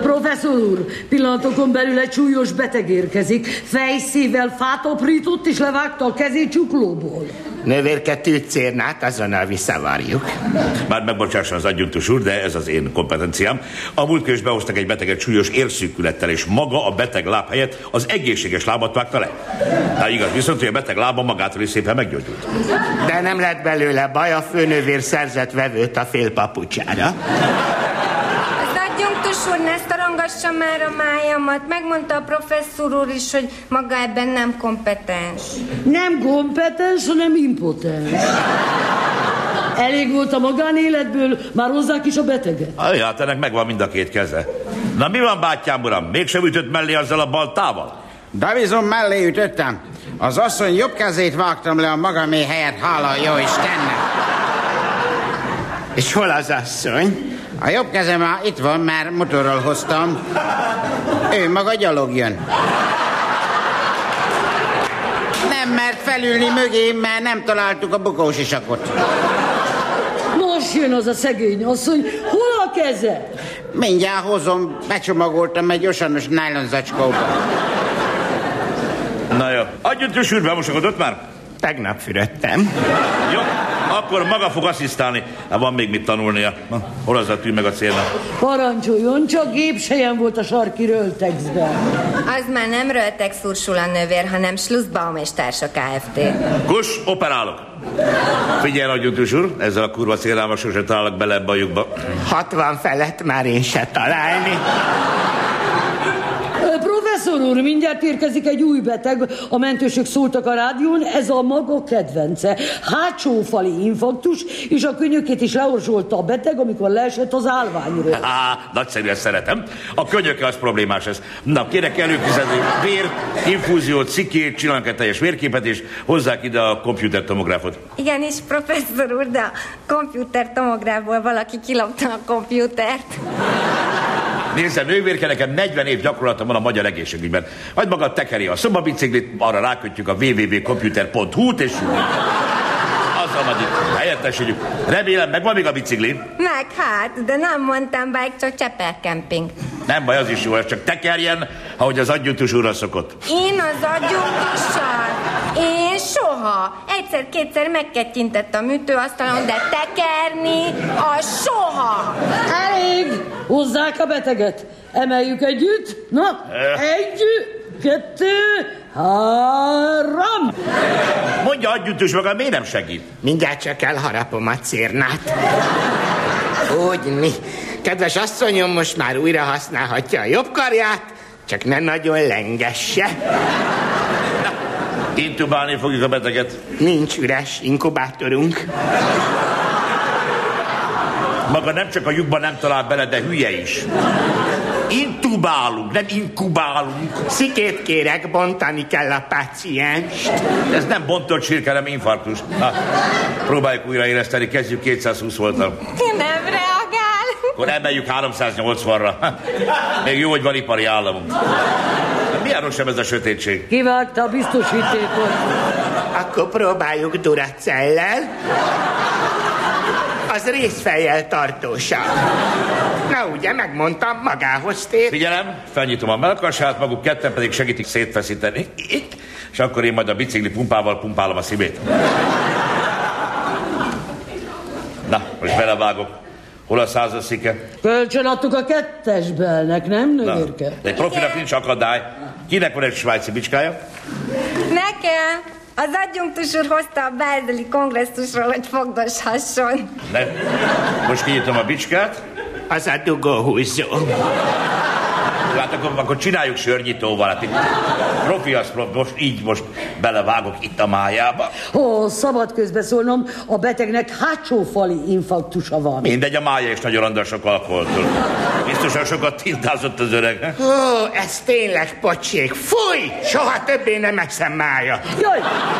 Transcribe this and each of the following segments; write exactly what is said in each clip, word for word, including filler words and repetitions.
Professzor úr, pillanatokon belül egy súlyos beteg érkezik. Fejszével fát aprított és levágta a kezét csuklóból. Nővérke Tűcérnát azonnal visszavarjuk. Már megbocsásson az adjunktus úr, de ez az én kompetenciám. A múltkor is behoztak egy beteget súlyos érszűkülettel, és maga a beteg láb helyett az egészséges lábat vágta le. Na igaz, viszont hogy a beteg lába magától is szépen meggyógyult. De nem lett belőle baj, a főnővér szerzett vevőt a fél papucsára. Adjunktus úr, ne szorongassa már a májamat. Megmondta a professzor úr is, hogy maga ebben nem kompetens. Nem kompetens, hanem impotens. Elég volt a magánéletből, már hozzák is a beteget. Aj, hát ennek megvan mind a két keze. Na mi van, bátyám uram? Mégsem ütött mellé azzal a baltával? De bizony mellé ütöttem. Az asszony jobb kezét vágtam le a magamé helyett, hála a jó Istennek. És hol az asszony? A jobb kezem már itt van, már motorral hoztam. Ő maga gyalog jön. Nem mert felülni mögém, mert nem találtuk a bukósisakot. Most jön az a szegény asszony, hol a keze? Mindjárt hozom, becsomagoltam egy osanos nylon zacskóba. Na jó, adjunktus úr, bemosakodott már? Tegnap fürödtem. Jó, akkor maga fog asszisztálni. Hát van még mit tanulnia. Na, hol az a tű meg a célna? Parancsoljon, csak gépsejen volt a sarki Röltexben. Az már nem Röltex Ursula nővér, hanem Schlussbaum és társa Kft. Kus, operálok. Figyelj, adjunktus úr, ezzel a kurva célával sose találok bele ebbe a lyukba. hatvan felett már én se találni. Professzor úr, mindjárt érkezik egy új beteg, a mentősök szóltak a rádión, ez a maga kedvence. Hátsófali infarktus, és a könyökét is leorzsolta a beteg, amikor leesett az állványról. Há, nagyszerű, ezt szeretem. A könyöke az problémás ez. Na, kérek előfizetni vér, infúziót, szikét, csinálnak egy teljes vérképet, és hozzák ide a komputertomográfot. Igenis, professzor úr, de a komputertomográfból valaki kilopta a komputert. Nézze, nővérke, nekem negyven év gyakorlatom van a magyar egészségügyben. Majd maga tekeri a szobabiciklit, arra rákötjük a double-u double-u double-u pont computer pont hu-t, és azzal majd itt helyettesítjük. Remélem, megvan még a bicikli? Meg hát, de nem mondtam bike, csak Csepel camping. Nem baj, az is jó, ez csak tekerjen, ahogy az adjunktus úrra szokott. Én az adjunktussal? Én soha. Egyszer-kétszer megkettyintett a műtőasztalon, de tekerni a soha. Elég! Hozzák a beteget. Emeljük együtt. Na, egy, kettő, három. Mondja, adjunktus maga, miért nem segít? Mindjárt csak elharapom a cérnát. Úgy mi. Kedves asszonyom, most már újra használhatja a jobb karját, csak ne nagyon lengesse. Intubálni fogjuk a beteget. Nincs üres inkubátorunk. Maga nem csak a lyukban nem talál bele, de hülye is. Intubálunk, nem inkubálunk. Szikét kérek, bontani kell a pácienst. Ez nem bontott sírke, hanem infarktus. Ha, próbáljuk újraéleszteni, kezdjük kétszázhúsz volttal. Nem reagál. Akkor emeljük háromszáznyolcvanra. Még jó, hogy van ipari államunk. Milyen rossz sem ez a sötétség? Kivágta a biztosítékot. Akkor próbáljuk Duracellel. Az részfejjel tartósabb. Na ugye, megmondtam, magához tér. Figyelem, felnyitom a mellkasát, maguk ketten pedig segítik szétfeszíteni. És akkor én majd a bicikli pumpával pumpálom a szívét. Na, most belevágok. Hol a százas szike? Kölcsön adtuk a kettesbelnek, nem, nővérke? De egy profinak nincs akadály. Kinek van egy svájci bicskája? Nekem. Az adjunktus úr hozta a bázeli kongresszusról, hogy fogdoshasson. Ne. Most kinyitom a bicskát. Az a dugóhúzó. Hát akkor, akkor csináljuk sörnyitóval. Hát itt profi az, most így most belevágok itt a májába. Ó, szabad közbeszólnom, a betegnek hátsófali infarktusa van. Mindegy, a mája is nagyon randal sok alkoholtól. Biztosan sokat tintázott az öreg. Ó, ez tényleg pocsék. Fúj! Soha többé nem eszem mája. Jaj!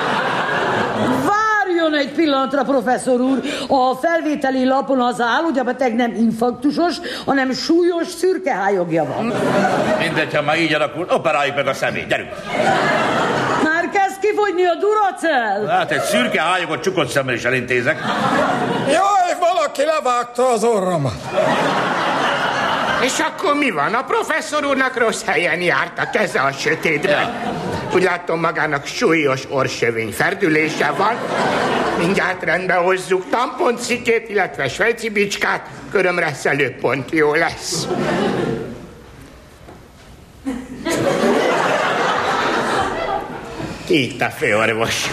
Várjon egy pillanatra, professzor úr. A felvételi lapon az áll, hogy a beteg nem infarktusos, hanem súlyos szürkehályogja van. Mindegy, ha már így alakul, operáljuk meg a szemét. Gyerünk! Már kezd kifogyni a Duracell. Hát egy szürke hályogot csukott szemmel is elintézek. Jaj, valaki levágta az orromat. És akkor mi van? A professzor úrnak rossz helyen járt a keze a sötétben. Úgy látom, magának súlyos orrsövény ferdülése van. Mindjárt rendbe hozzuk tamponcikét, illetve svájci bicskát. Körömreszelő pont jó lesz. Itt a főorvos.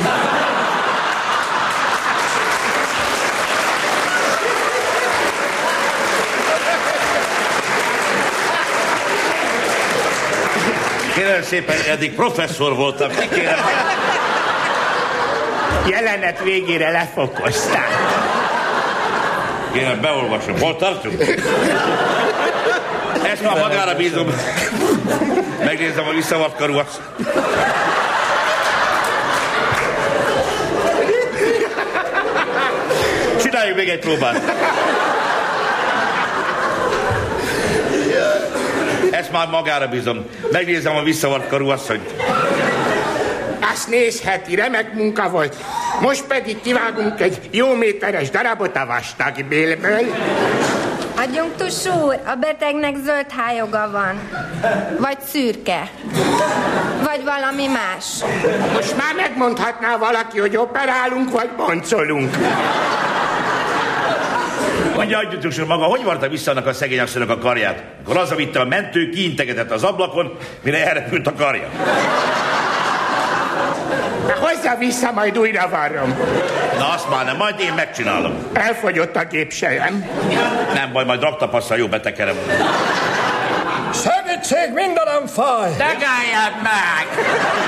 Kérem szépen, eddig professzor voltam. Kikérem. Jelenet végére lefokozták. Kérem, beolvasom. Hol tartunk? Ezt már magára bízom. Megnézem a visszavart karúat. Csináljuk még egy próbát. Ezt már magára bízom. Megnézem a visszavart karúasszonyt. Azt nézheti, remek munka volt. Most pedig kivágunk egy jó méteres darabot a vastagbélből. Adjunktus úr, a betegnek zöld hályoga van. Vagy szürke. Vagy valami más. Most már megmondhatná valaki, hogy operálunk, vagy boncolunk. Mondja, adjunktus úr, maga hogy varta vissza annak a szegény asszonynak a karját? Akkor az, amit a mentő kiintegetett az ablakon, mire elrepült a karja. Na, hozzá vissza, majd újra varrom. Na, azt már nem, majd én megcsinálom. Elfogyott a gépsejem. Nem baj, majd raktapasszal jó betekerem. Segítség, mindenem fáj! Dagálljad meg!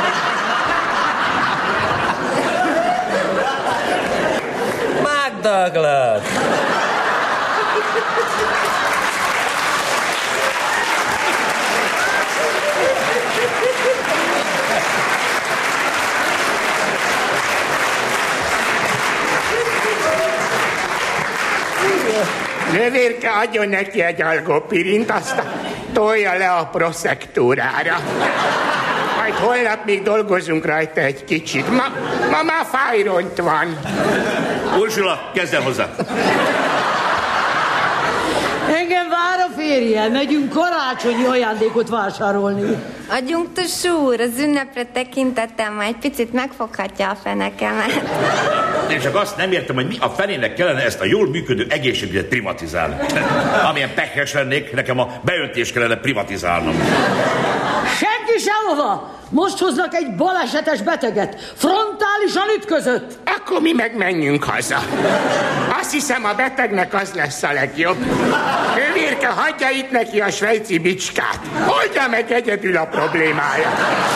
Megdöglök! Nővérke, adjon neki egy algopirint, aztán tolja le a proszektúrára. Majd holnap még dolgozunk rajta egy kicsit. Ma, ma már fájront van. Ursula, kezd el hozzá. Engem vár a férje, megyünk karácsonyi ajándékot vásárolni. Adjunktus úr, az ünnepre tekintettem, egy picit megfoghatja a fenekemet. Én csak azt nem értem, hogy mi a fenének kellene ezt a jól működő egészségügyet privatizálni. Amilyen pekhes lennék, nekem a beöntést kellene privatizálnom. Senki sehova! Most hoznak egy balesetes beteget. Frontálisan ütközött. Akkor mi meg menjünk haza. Azt hiszem, a betegnek az lesz a legjobb. Nővérke, hagyja itt neki a svájci bicskát. Oldja meg egyedül a problémáját.